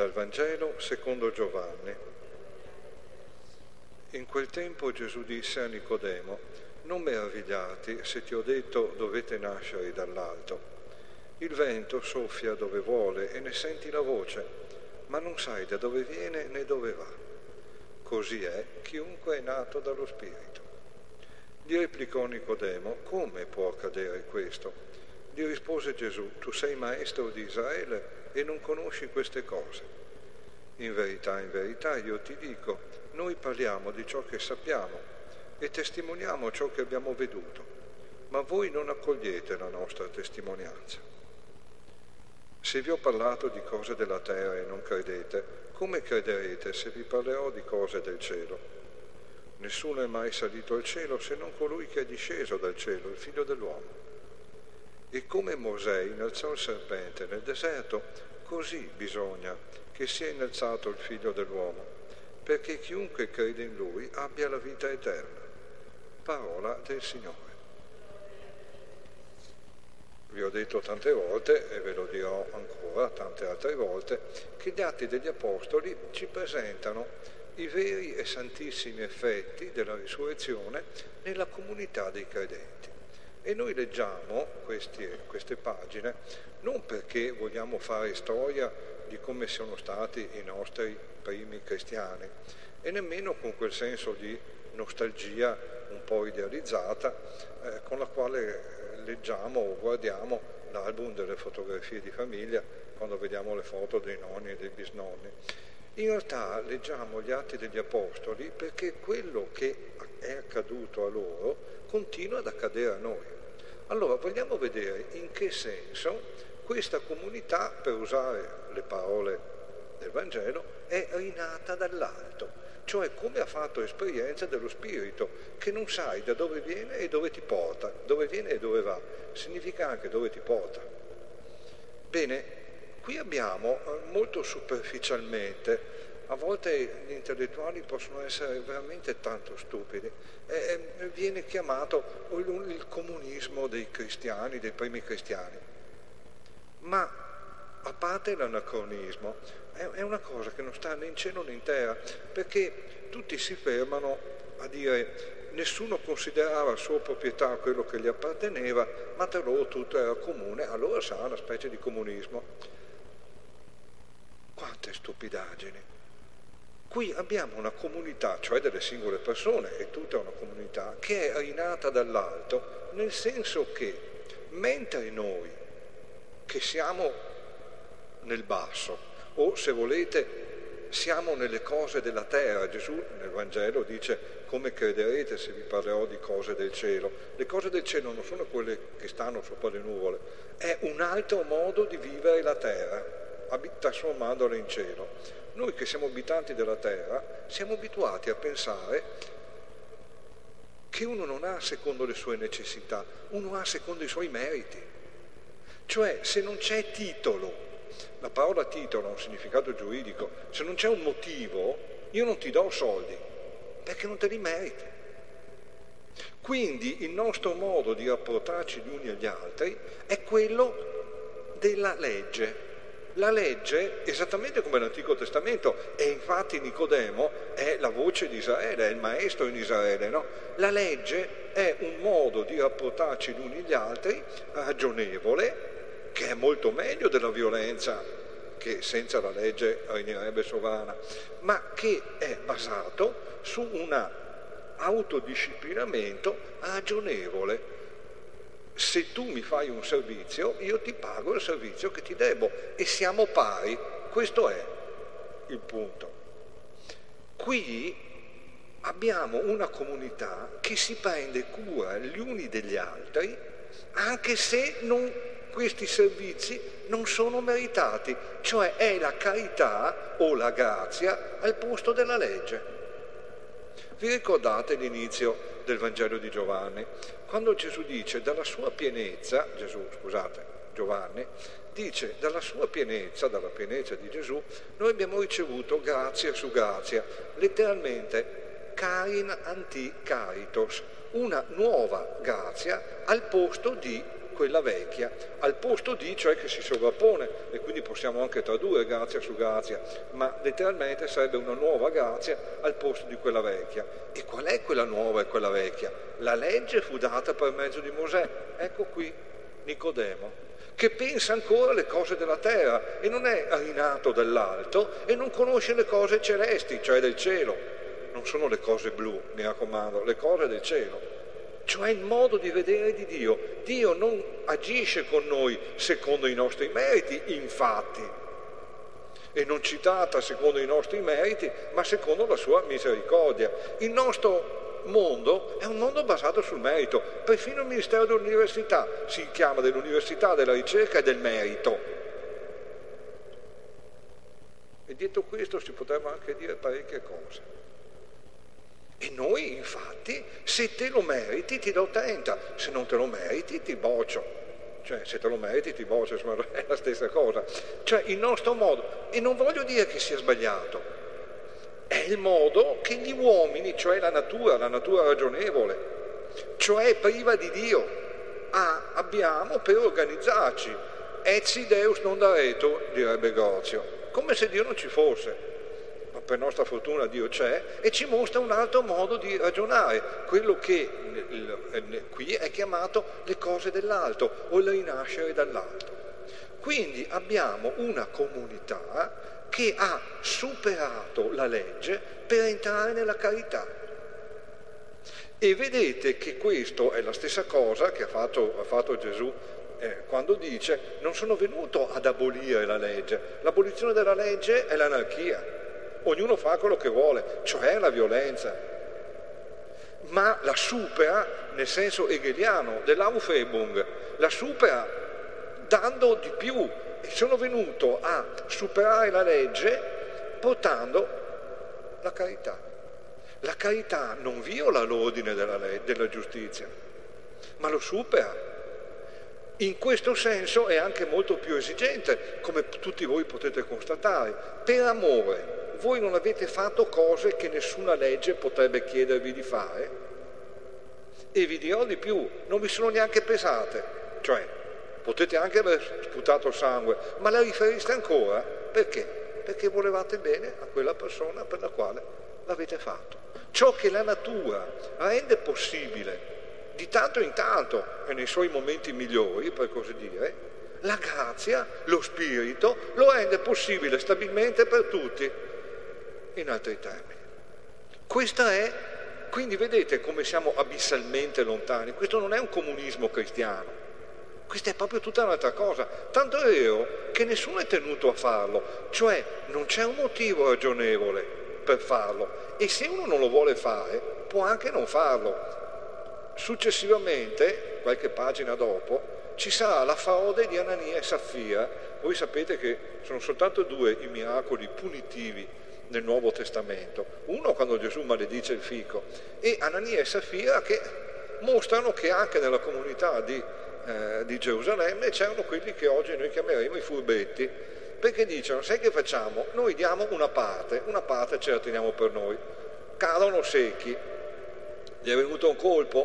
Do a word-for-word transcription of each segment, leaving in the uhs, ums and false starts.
Dal Vangelo secondo Giovanni. In quel tempo Gesù disse a Nicodemo: non meravigliarti se ti ho detto dovete nascere dall'alto. Il vento soffia dove vuole e ne senti la voce, ma non sai da dove viene né dove va. Così è chiunque è nato dallo Spirito. Gli replicò Nicodemo: come può accadere questo? Gli rispose Gesù: tu sei maestro di Israele e non conosci queste cose. In verità, in verità io ti dico, noi parliamo di ciò che sappiamo e testimoniamo ciò che abbiamo veduto, ma voi non accogliete la nostra testimonianza. Se vi ho parlato di cose della terra e non credete, come crederete se vi parlerò di cose del cielo? Nessuno è mai salito al cielo se non colui che è disceso dal cielo, il Figlio dell'uomo. E come Mosè innalzò il serpente nel deserto, così bisogna che sia innalzato il Figlio dell'uomo, perché chiunque crede in Lui abbia la vita eterna. Parola del Signore. Vi ho detto tante volte, e ve lo dirò ancora tante altre volte, che gli Atti degli Apostoli ci presentano i veri e santissimi effetti della risurrezione nella comunità dei credenti. E noi leggiamo questi, queste pagine non perché vogliamo fare storia di come sono stati i nostri primi cristiani e nemmeno con quel senso di nostalgia un po' idealizzata eh, con la quale leggiamo o guardiamo l'album delle fotografie di famiglia quando vediamo le foto dei nonni e dei bisnonni. In realtà leggiamo gli Atti degli Apostoli perché quello che è accaduto a loro continua ad accadere a noi. Allora vogliamo vedere in che senso questa comunità, per usare le parole del Vangelo, è rinata dall'alto, cioè come ha fatto esperienza dello Spirito, che non sai da dove viene e dove ti porta, dove viene e dove va, significa anche dove ti porta. Bene, qui abbiamo molto superficialmente, a volte gli intellettuali possono essere veramente tanto stupidi, eh, viene chiamato il, il comunismo dei cristiani, dei primi cristiani. Ma a parte l'anacronismo, è, è una cosa che non sta né in cielo né in terra, perché tutti si fermano a dire nessuno considerava sua proprietà quello che gli apparteneva, ma tra loro tutto era comune, allora sarà una specie di comunismo. Quante stupidaggini! Qui abbiamo una comunità, cioè delle singole persone, e tutta una comunità, che è rinata dall'alto, nel senso che mentre noi, che siamo nel basso, o se volete, siamo nelle cose della terra, Gesù nel Vangelo dice: come crederete se vi parlerò di cose del cielo? Le cose del cielo non sono quelle che stanno sopra le nuvole, è un altro modo di vivere la terra, trasformandola in cielo. Noi che siamo abitanti della terra siamo abituati a pensare che uno non ha secondo le sue necessità, uno ha secondo i suoi meriti. Cioè, se non c'è titolo, la parola titolo ha un significato giuridico, se non c'è un motivo, io non ti do soldi, perché non te li meriti. Quindi il nostro modo di rapportarci gli uni agli altri è quello della legge. La legge, esattamente come l'Antico Testamento, e infatti Nicodemo è la voce di Israele, è il maestro in Israele, no? La legge è un modo di rapportarci gli uni agli altri ragionevole, che è molto meglio della violenza, che senza la legge regnerebbe sovrana, ma che è basato su un autodisciplinamento ragionevole. Se tu mi fai un servizio, io ti pago il servizio che ti debbo e siamo pari. Questo è il punto. Qui abbiamo una comunità che si prende cura gli uni degli altri, anche se non, questi servizi non sono meritati, cioè è la carità o la grazia al posto della legge. Vi ricordate l'inizio del Vangelo di Giovanni? Quando Gesù dice dalla sua pienezza, Gesù, scusate, Giovanni, dice dalla sua pienezza, dalla pienezza di Gesù, noi abbiamo ricevuto grazia su grazia, letteralmente carin anti caritos, una nuova grazia al posto di quella vecchia, al posto di, cioè che si sovrappone, e quindi possiamo anche tradurre grazia su grazia, ma letteralmente sarebbe una nuova grazia al posto di quella vecchia. E qual è quella nuova e quella vecchia? La legge fu data per mezzo di Mosè. Ecco qui Nicodemo, che pensa ancora alle cose della terra e non è rinato dall'alto e non conosce le cose celesti, cioè del cielo. Non sono le cose blu, mi raccomando, le cose del cielo. Cioè il modo di vedere di Dio. Dio non agisce con noi secondo i nostri meriti, infatti, e non ci tratta secondo i nostri meriti, ma secondo la sua misericordia. Il nostro mondo è un mondo basato sul merito, perfino il Ministero dell'Università si chiama dell'Università, della ricerca e del merito. E dietro questo si potrebbe anche dire parecchie cose. E noi, infatti, se te lo meriti ti do trenta, se non te lo meriti ti boccio. Cioè, se te lo meriti ti boccio, insomma, è la stessa cosa. Cioè, il nostro modo, e non voglio dire che sia sbagliato, è il modo che gli uomini, cioè la natura, la natura ragionevole, cioè priva di Dio, ah, abbiamo per organizzarci. Etsi Deus non daretur, direbbe Gozio, come se Dio non ci fosse. Ma per nostra fortuna Dio c'è e ci mostra un altro modo di ragionare, quello che qui è chiamato le cose dell'alto o il rinascere dall'alto. Quindi abbiamo una comunità che ha superato la legge per entrare nella carità. E vedete che questo è la stessa cosa che ha fatto, ha fatto Gesù eh, quando dice: non sono venuto ad abolire la legge. L'abolizione della legge è l'anarchia. Ognuno fa quello che vuole, cioè la violenza. Ma la supera nel senso hegeliano dell'Aufhebung, la supera dando di più. E sono venuto a superare la legge portando la carità. La carità non viola l'ordine della, della giustizia, ma lo supera. In questo senso è anche molto più esigente, come tutti voi potete constatare. Per amore, voi non avete fatto cose che nessuna legge potrebbe chiedervi di fare? E vi dirò di più, non vi sono neanche pesate, cioè potete anche aver sputato sangue, ma la riferiste ancora? Perché? Perché volevate bene a quella persona per la quale l'avete fatto. Ciò che la natura rende possibile di tanto in tanto e nei suoi momenti migliori, per così dire, la grazia, lo spirito, lo rende possibile stabilmente per tutti, in altri termini. Questa è, quindi vedete come siamo abissalmente lontani. Questo non è un comunismo cristiano. Questa è proprio tutta un'altra cosa, tanto è vero che nessuno è tenuto a farlo, cioè non c'è un motivo ragionevole per farlo e se uno non lo vuole fare può anche non farlo. Successivamente, qualche pagina dopo, ci sarà la frode di Anania e Saffira. Voi sapete che sono soltanto due i miracoli punitivi nel Nuovo Testamento, uno quando Gesù maledice il fico e Anania e Saffira che mostrano che anche nella comunità di Eh, di Gerusalemme c'erano quelli che oggi noi chiameremo i furbetti, perché dicono: sai che facciamo? Noi diamo una parte, una parte ce la teniamo per noi. Cadono secchi, gli è venuto un colpo?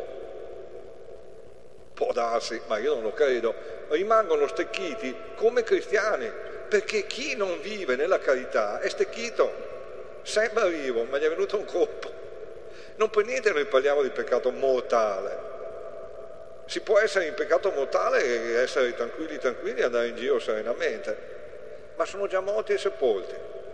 Può darsi, ma io non lo credo. Rimangono stecchiti come cristiani, perché chi non vive nella carità è stecchito, sembra vivo, ma gli è venuto un colpo. Non per niente noi parliamo di peccato mortale. Si può essere in peccato mortale e essere tranquilli, tranquilli e andare in giro serenamente, ma sono già morti e sepolti.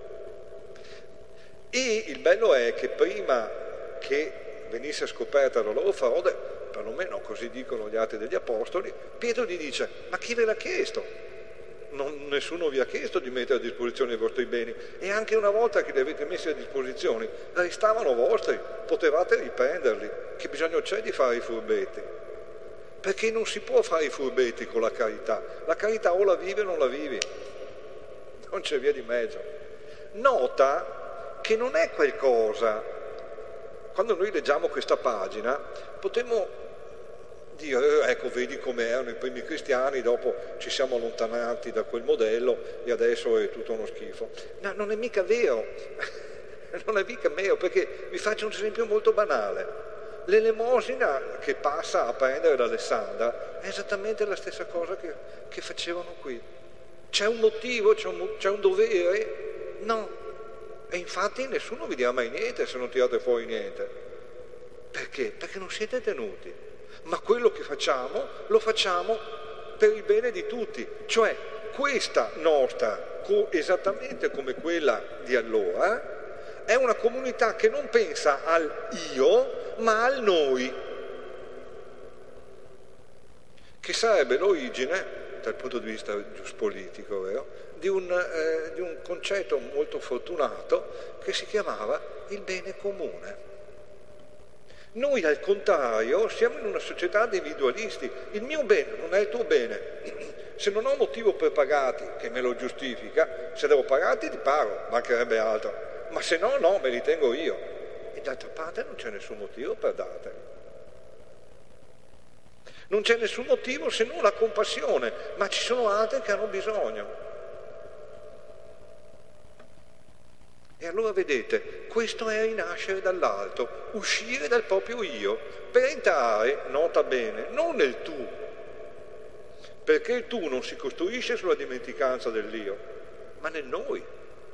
E il bello è che prima che venisse scoperta la loro frode, perlomeno così dicono gli Atti degli Apostoli, Pietro gli dice: ma chi ve l'ha chiesto? Non, nessuno vi ha chiesto di mettere a disposizione i vostri beni e anche una volta che li avete messi a disposizione restavano vostri, potevate riprenderli. Che bisogno c'è di fare i furbetti? Perché non si può fare i furbetti con la carità. La carità o la vivi o non la vivi. Non c'è via di mezzo. Nota che non è qualcosa. Quando noi leggiamo questa pagina, potremmo dire: ecco, vedi come erano i primi cristiani, dopo ci siamo allontanati da quel modello e adesso è tutto uno schifo. No, non è mica vero. Non è mica vero, perché vi faccio un esempio molto banale. L'elemosina che passa a prendere l'Alessandra è esattamente la stessa cosa che, che facevano qui. C'è un motivo, c'è un, c'è un dovere? No. E infatti nessuno vi dirà mai niente se non tirate fuori niente. Perché? Perché non siete tenuti. Ma quello che facciamo, lo facciamo per il bene di tutti. Cioè, questa nostra, esattamente come quella di allora, è una comunità che non pensa al io, ma al noi. Che sarebbe l'origine, dal punto di vista giuspolitico, vero? Di un, eh, di un concetto molto fortunato che si chiamava il bene comune. Noi al contrario siamo in una società di individualisti, il mio bene non è il tuo bene, se non ho motivo per pagarti che me lo giustifica, se devo pagarti ti pago, mancherebbe altro, ma se no no, me li tengo io, e d'altra parte non c'è nessun motivo per darteli. Non c'è nessun motivo se non la compassione, ma ci sono altri che hanno bisogno. E allora vedete, questo è rinascere dall'alto, uscire dal proprio io, per entrare, nota bene, non nel tu, perché il tu non si costruisce sulla dimenticanza dell'io, ma nel noi.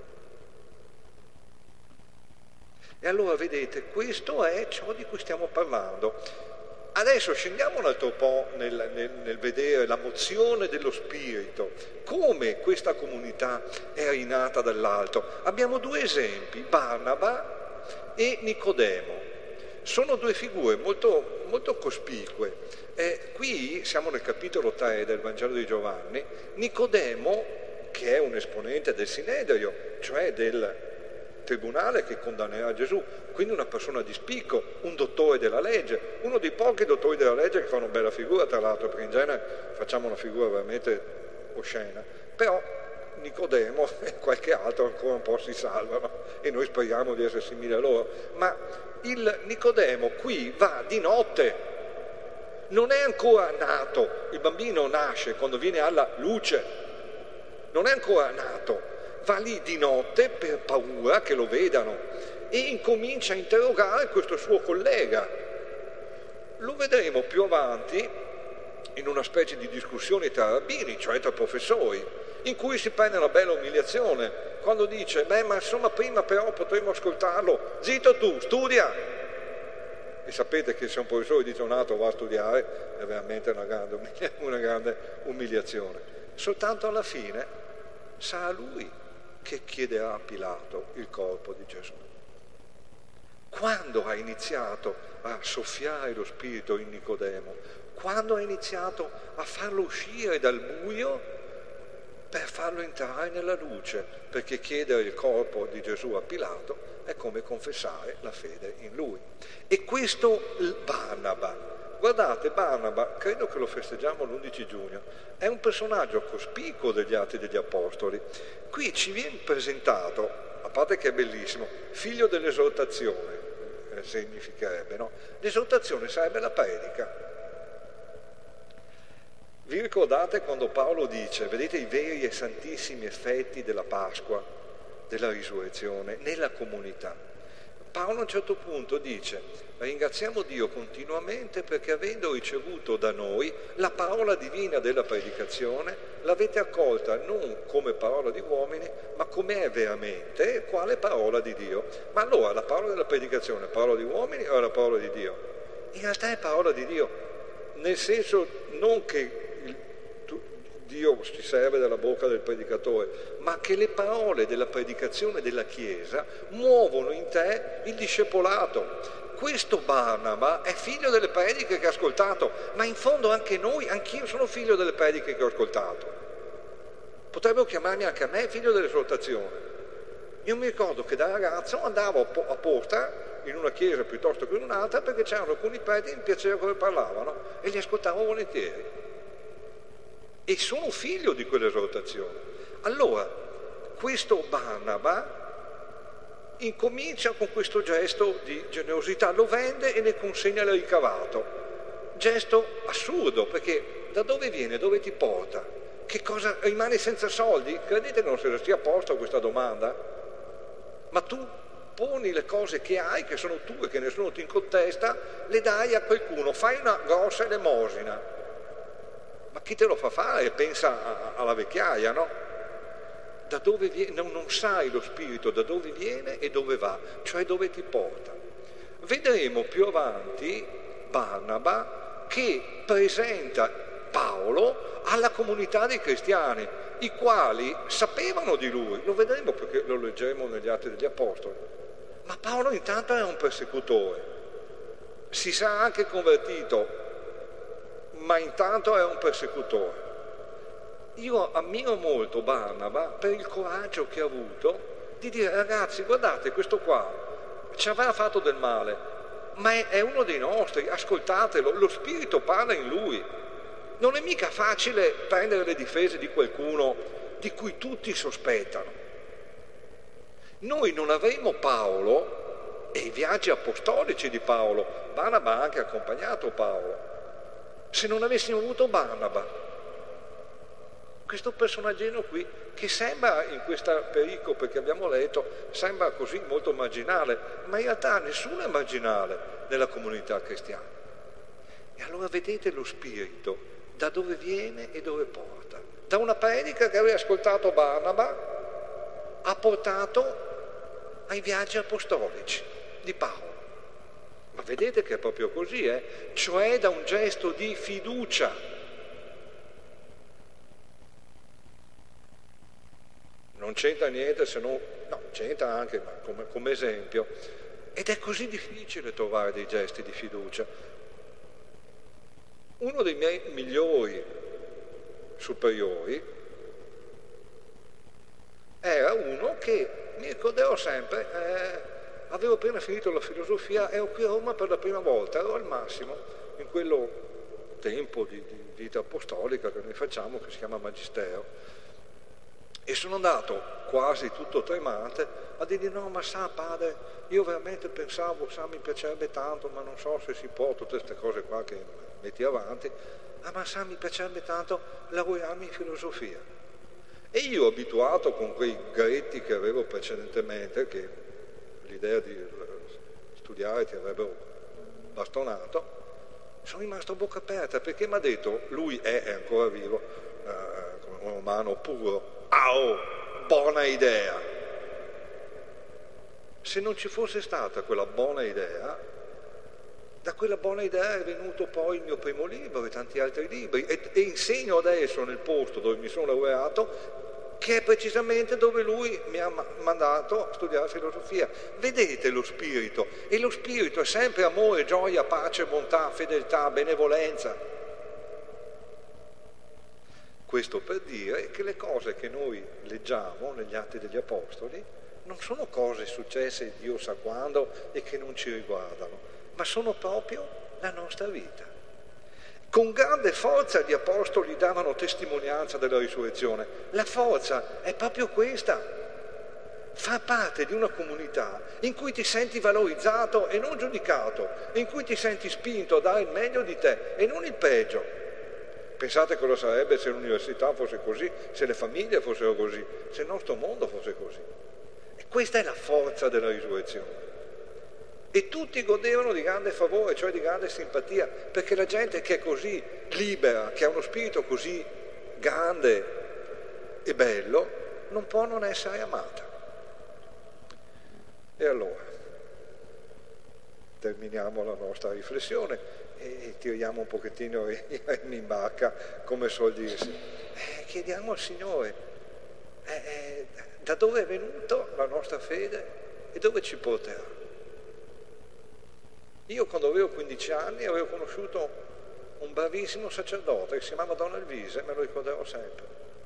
E allora vedete, questo è ciò di cui stiamo parlando. Adesso scendiamo un altro po' nel, nel, nel vedere la mozione dello spirito, come questa comunità è rinata dall'alto. Abbiamo due esempi, Barnaba e Nicodemo. Sono due figure molto, molto cospicue. Eh, qui siamo nel capitolo tre del Vangelo di Giovanni. Nicodemo, che è un esponente del Sinedrio, cioè del tribunale che condannerà Gesù, quindi una persona di spicco, un dottore della legge, uno dei pochi dottori della legge che fanno una bella figura, tra l'altro, perché in genere facciamo una figura veramente oscena, però Nicodemo e qualche altro ancora un po' si salvano e noi speriamo di essere simili a loro, ma il Nicodemo qui va di notte, non è ancora nato, il bambino nasce quando viene alla luce, non è ancora nato, va lì di notte per paura che lo vedano e incomincia a interrogare questo suo collega. Lo vedremo più avanti in una specie di discussione tra rabbini, cioè tra professori, in cui si prende una bella umiliazione, quando dice, beh ma insomma prima però potremmo ascoltarlo, zitto tu, studia! E sapete che se un professore dice a un altro va a studiare è veramente una grande, una grande umiliazione. Soltanto alla fine sarà lui che chiederà a Pilato il corpo di Gesù. Quando ha iniziato a soffiare lo spirito in Nicodemo, quando ha iniziato a farlo uscire dal buio per farlo entrare nella luce, perché chiedere il corpo di Gesù a Pilato è come confessare la fede in lui. E questo Barnaba, guardate, Barnaba, credo che lo festeggiamo l'undici giugno, è un personaggio cospicuo degli Atti degli Apostoli. Qui ci viene presentato, a parte che è bellissimo, figlio dell'esortazione, eh, significherebbe, no? L'esortazione sarebbe la predica. Vi ricordate quando Paolo dice, vedete i veri e santissimi effetti della Pasqua, della risurrezione, nella comunità? Paolo a un certo punto dice, ringraziamo Dio continuamente perché avendo ricevuto da noi la parola divina della predicazione, l'avete accolta non come parola di uomini, ma come è veramente, quale parola di Dio. Ma allora la parola della predicazione è parola di uomini o è la parola di Dio? In realtà è parola di Dio, nel senso non che Dio si serve della bocca del predicatore, ma che le parole della predicazione della Chiesa muovono in te il discepolato. Questo Barnaba è figlio delle prediche che ha ascoltato, ma in fondo anche noi, anch'io sono figlio delle prediche che ho ascoltato. Potrebbero chiamarmi anche a me figlio dell'esortazione. Io mi ricordo che da ragazzo andavo apposta in una chiesa piuttosto che in un'altra perché c'erano alcuni preti che mi piaceva come parlavano e li ascoltavo volentieri. E sono figlio di quell'esortazione. Allora, questo Barnaba incomincia con questo gesto di generosità, lo vende e ne consegna il ricavato. Gesto assurdo, perché da dove viene, dove ti porta? Che cosa, rimani senza soldi? Credete che non se ne sia posta questa domanda? Ma tu poni le cose che hai, che sono tue, che nessuno ti incontesta, le dai a qualcuno, fai una grossa elemosina. Ma chi te lo fa fare? Pensa a, a, alla vecchiaia, no? Da dove viene, non, non sai lo spirito da dove viene e dove va, cioè dove ti porta. Vedremo più avanti Barnaba che presenta Paolo alla comunità dei cristiani, i quali sapevano di lui, lo vedremo perché lo leggeremo negli Atti degli Apostoli. Ma Paolo intanto era un persecutore, si sarà anche convertito, ma intanto era un persecutore. Io ammiro molto Barnaba per il coraggio che ha avuto di dire: ragazzi, guardate, questo qua ci avrà fatto del male, ma è, è uno dei nostri, ascoltatelo, lo spirito parla in lui. Non è mica facile prendere le difese di qualcuno di cui tutti sospettano. Noi non avremo Paolo e i viaggi apostolici di Paolo, Barnaba ha anche accompagnato Paolo, se non avessimo avuto Barnaba. Questo personaggino qui, che sembra in questa pericope che abbiamo letto, sembra così molto marginale, ma in realtà nessuno è marginale nella comunità cristiana. E allora vedete lo spirito, da dove viene e dove porta. Da una predica che aveva ascoltato Barnaba ha portato ai viaggi apostolici di Paolo. Ma vedete che è proprio così, eh? Cioè da un gesto di fiducia. Non c'entra niente se non... no, c'entra anche, ma come, come esempio. Ed è così difficile trovare dei gesti di fiducia. Uno dei miei migliori superiori era uno che, mi ricorderò sempre, eh, avevo appena finito la filosofia, ero qui a Roma per la prima volta, ero al massimo in quello tempo di, di vita apostolica che noi facciamo, che si chiama Magistero. E sono andato quasi tutto tremante a dirgli: no, ma sa padre, io veramente pensavo, sa, mi piacerebbe tanto, ma non so se si può, tutte queste cose qua che metti avanti, ah, ma sa, mi piacerebbe tanto laurearmi in filosofia. E io, abituato con quei gretti che avevo precedentemente, che l'idea di studiare ti avrebbero bastonato, sono rimasto a bocca aperta, perché mi ha detto, lui è, è ancora vivo, eh, come un romano puro: ah, oh, buona idea. Se non ci fosse stata quella buona idea, da quella buona idea è venuto poi il mio primo libro e tanti altri libri, e, e insegno adesso nel posto dove mi sono laureato, che è precisamente dove lui mi ha mandato a studiare filosofia. Vedete lo spirito, e lo spirito è sempre amore, gioia, pace, bontà, fedeltà, benevolenza. Questo per dire che le cose che noi leggiamo negli Atti degli Apostoli non sono cose successe Dio sa quando e che non ci riguardano, ma sono proprio la nostra vita. Con grande forza gli Apostoli davano testimonianza della risurrezione. La forza è proprio questa: far parte di una comunità in cui ti senti valorizzato e non giudicato, in cui ti senti spinto a dare il meglio di te e non il peggio. Pensate cosa sarebbe se l'università fosse così, se le famiglie fossero così, se il nostro mondo fosse così. E questa è la forza della risurrezione. E tutti godevano di grande favore, cioè di grande simpatia, perché la gente che è così libera, che ha uno spirito così grande e bello, non può non essere amata. E allora, terminiamo la nostra riflessione e tiriamo un pochettino in barca, come suol dirsi. Eh, chiediamo al Signore eh, eh, da dove è venuta la nostra fede e dove ci porterà. Io quando avevo quindici anni avevo conosciuto un bravissimo sacerdote che si chiamava Don Elvise, me lo ricorderò sempre.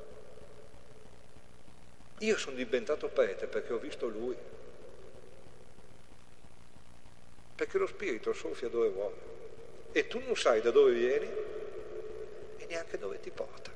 Io sono diventato prete perché ho visto lui, perché lo spirito soffia dove vuole e tu non sai da dove vieni e neanche dove ti porta.